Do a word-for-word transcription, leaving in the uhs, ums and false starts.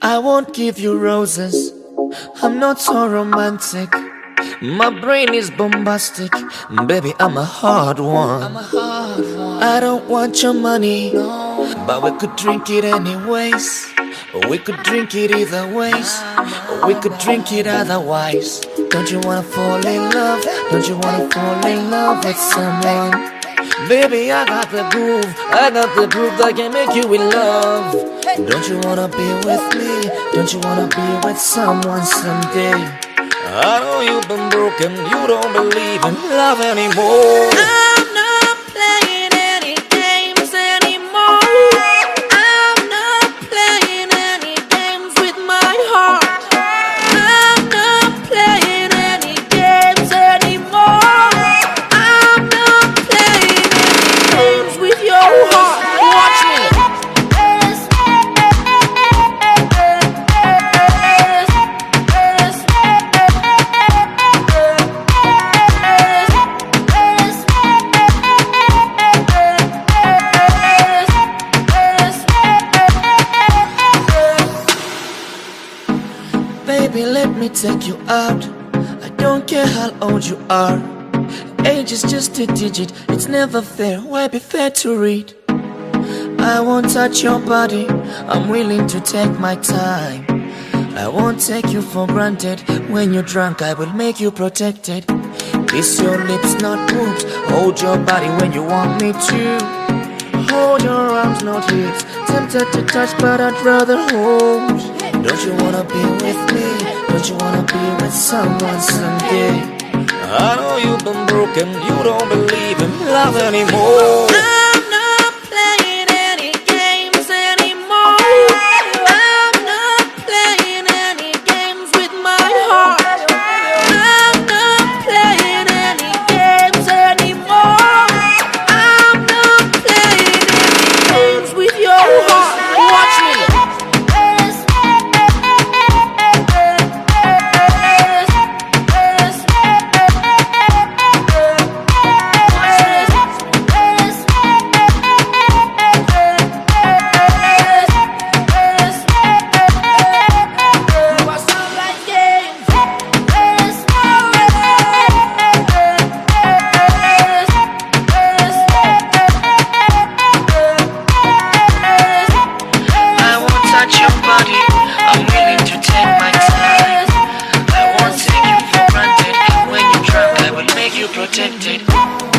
I won't give you roses, I'm not so romantic. My brain is bombastic, baby, I'm a hard one. I'm a hard one. I don't want your money, no, but we could drink it anyways. We could drink it either ways, or we could drink it otherwise. Don't you wanna fall in love? Don't you wanna fall in love with someone? Baby, I got the groove, I got the groove that can make you in love. Don't you wanna be with me? Don't you wanna be with someone someday? I know you've been broken, you don't believe in love anymore. I'm not playing any games anymore. I'm not playing any games with my heart. I'm not playing any games anymore. I'm not playing any games with your heart. Watch me. Baby, let me take you out. I don't care how old you are. Age is just a digit, it's never fair. Why be fair to read? I won't touch your body, I'm willing to take my time. I won't take you for granted. When you're drunk, I will make you protected. Kiss your lips, not boobs. Hold your body when you want me to. Hold your arms, not hips. Tempted to touch, but I'd rather hold. Don't you wanna be with me? Don't you wanna be with someone someday? I know you've been broken, you don't believe in love anymore. I'm not playing any games anymore. I'm not playing any games with my heart. I'm not playing any games anymore. I'm not playing any games with your heart. Watch me. Protected.